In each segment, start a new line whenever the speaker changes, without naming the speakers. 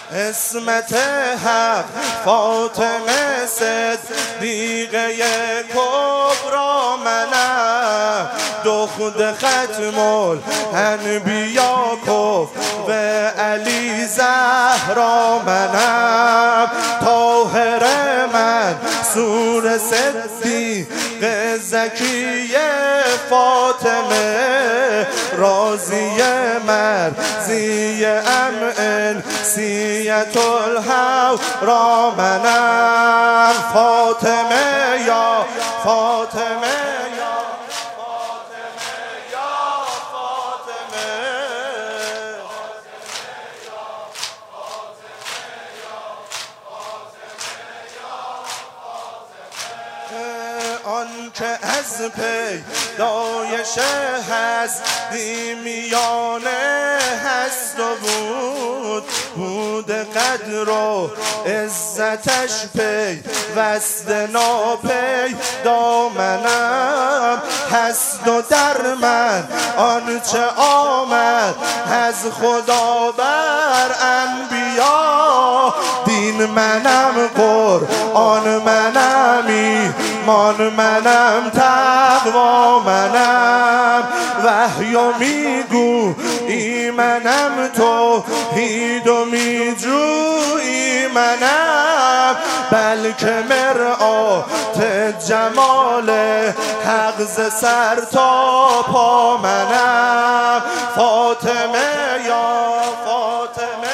اسمت حق فاطمه صدیقه کبرا منم، دختر ختم الانبیا کف و علی زهرا منم، طاهر منصور صدیق زکی فاطمه، راضی مرضی انسیت الهورا منم، فاطمه یا فاطمه یا فاطمه یا فاطمه، آن که از پیدایش هستی میانه هست و بود قدر و عزتش پیوست ناپیدا منم، هست و در من آنچه آمد از خدا بر انبیا، دین منم قرآن منم ایمان منم تقوا منم، وحی و میگو ایمنم توحید و میجویی منم، بلکه مرآت جمال حق ز سر تا پا منم، فاطمه یا فاطمه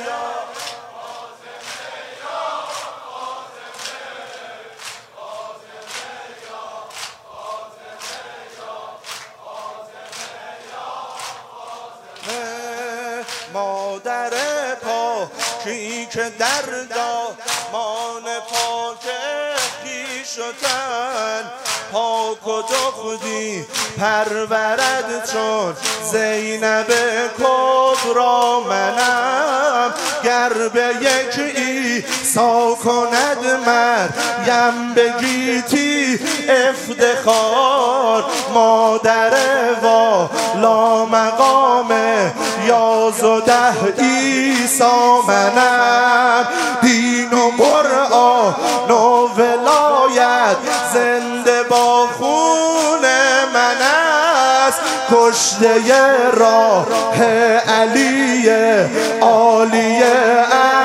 مادر پاکی که در دامان پاک خویش و تن پاک و دخدی پرورد چون زینب کبرا منم، گر به یک عیسی کند مریم بگیتی افتخار، مادر والا مقام 11 عیسی منم، دین و قرآن و ولایت زنده با خون من است، کشته راه علی عالی